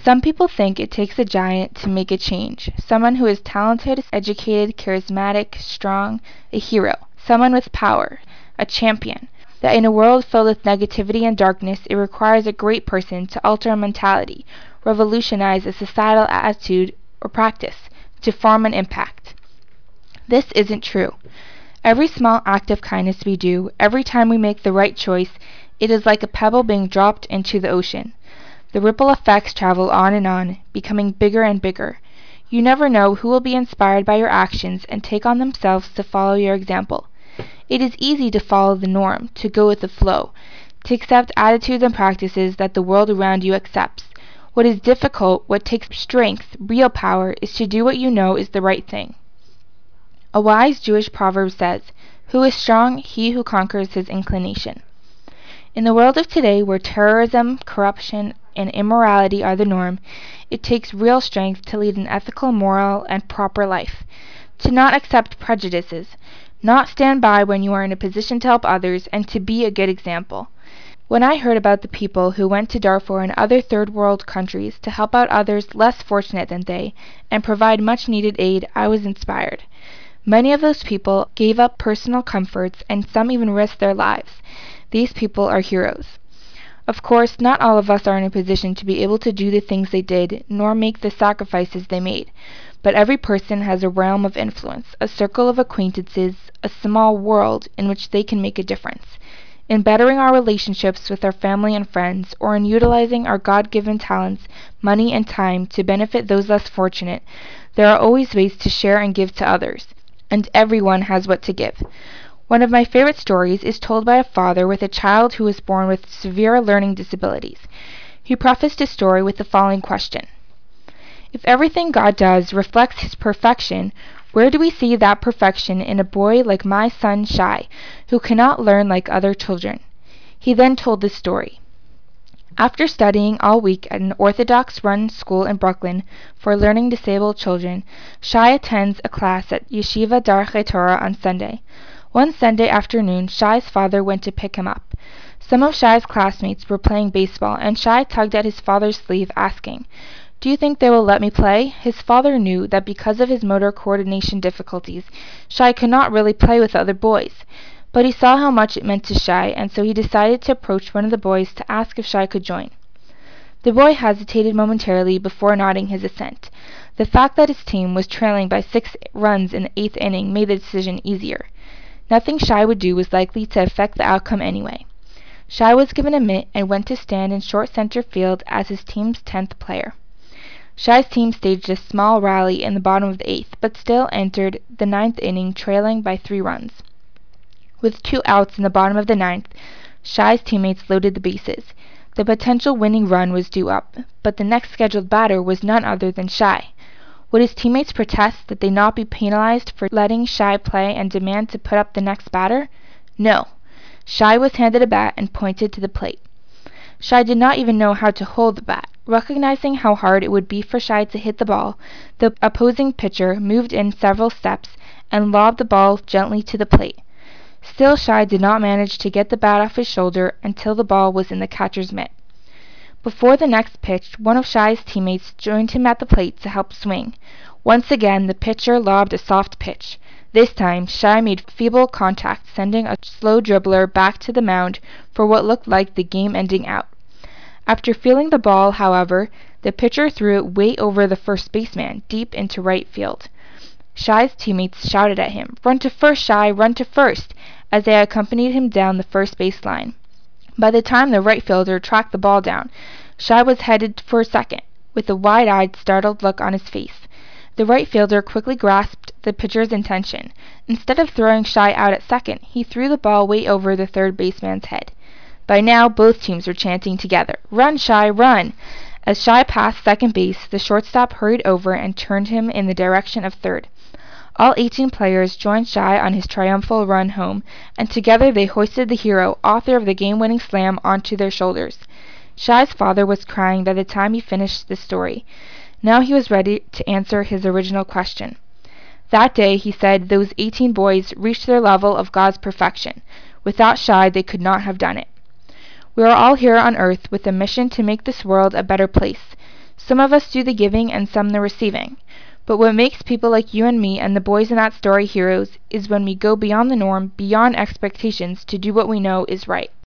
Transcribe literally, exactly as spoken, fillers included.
Some people think it takes a giant to make a change, someone who is talented, educated, charismatic, strong, a hero, someone with power, a champion. That in a world filled with negativity and darkness, it requires a great person to alter a mentality, revolutionize a societal attitude or practice, to form an impact. This isn't true. Every small act of kindness we do, every time we make the right choice, it is like a pebble being dropped into the ocean. The ripple effects travel on and on, becoming bigger and bigger. You never know who will be inspired by your actions and take on themselves to follow your example. It is easy to follow the norm, to go with the flow, to accept attitudes and practices that the world around you accepts. What is difficult, what takes strength, real power, is to do what you know is the right thing. A wise Jewish proverb says, "Who is strong? He who conquers his inclination." In the world of today, where terrorism, corruption, and immorality are the norm, it takes real strength to lead an ethical, moral, and proper life, to not accept prejudices, not stand by when you are in a position to help others, and to be a good example. When I heard about the people who went to Darfur and other third world countries to help out others less fortunate than they, and provide much needed aid, I was inspired. Many of those people gave up personal comforts, and some even risked their lives. These people are heroes. Of course, not all of us are in a position to be able to do the things they did, nor make the sacrifices they made. But every person has a realm of influence, a circle of acquaintances, a small world in which they can make a difference. In bettering our relationships with our family and friends, or in utilizing our God-given talents, money, and time to benefit those less fortunate, there are always ways to share and give to others. And everyone has what to give. One of my favorite stories is told by a father with a child who was born with severe learning disabilities. He prefaced his story with the following question: If everything God does reflects His perfection, where do we see that perfection in a boy like my son Shai, who cannot learn like other children? He then told this story. After studying all week at an Orthodox-run school in Brooklyn for learning disabled children, Shai attends a class at Yeshiva Darchei Torah on Sunday. One Sunday afternoon, Shai's father went to pick him up. Some of Shai's classmates were playing baseball, and Shai tugged at his father's sleeve, asking, "Do you think they will let me play?" His father knew that because of his motor coordination difficulties, Shai could not really play with other boys. But he saw how much it meant to Shai, and so he decided to approach one of the boys to ask if Shai could join. The boy hesitated momentarily before nodding his assent. The fact that his team was trailing by six runs in the eighth inning made the decision easier. Nothing Shai would do was likely to affect the outcome anyway. Shai was given a mitt and went to stand in short center field as his team's tenth player. Shai's team staged a small rally in the bottom of the eighth, but still entered the ninth inning trailing by three runs. With two outs in the bottom of the ninth, Shai's teammates loaded the bases. The potential winning run was due up, but the next scheduled batter was none other than Shai. Would his teammates protest that they not be penalized for letting Shai play and demand to put up the next batter? No. Shai was handed a bat and pointed to the plate. Shai did not even know how to hold the bat. Recognizing how hard it would be for Shai to hit the ball, the opposing pitcher moved in several steps and lobbed the ball gently to the plate. Still, Shai did not manage to get the bat off his shoulder until the ball was in the catcher's mitt. Before the next pitch, one of Shai's teammates joined him at the plate to help swing. Once again, the pitcher lobbed a soft pitch. This time, Shai made feeble contact, sending a slow dribbler back to the mound for what looked like the game-ending out. After feeling the ball, however, the pitcher threw it way over the first baseman, deep into right field. Shai's teammates shouted at him, "Run to first, Shai, run to first," as they accompanied him down the first base line. By the time the right fielder tracked the ball down, Shai was headed for second, with a wide-eyed, startled look on his face. The right fielder quickly grasped the pitcher's intention. Instead of throwing Shai out at second, he threw the ball way over the third baseman's head. By now, both teams were chanting together, "Run, Shai, run!" As Shai passed second base, the shortstop hurried over and turned him in the direction of third. All eighteen players joined Shai on his triumphal run home, and together they hoisted the hero, author of the game-winning slam, onto their shoulders. Shai's father was crying by the time he finished the story. Now he was ready to answer his original question. That day, he said, those eighteen boys reached their level of God's perfection. Without Shai, they could not have done it. We are all here on earth with a mission to make this world a better place. Some of us do the giving and some the receiving. But what makes people like you and me and the boys in that story heroes is when we go beyond the norm, beyond expectations, to do what we know is right.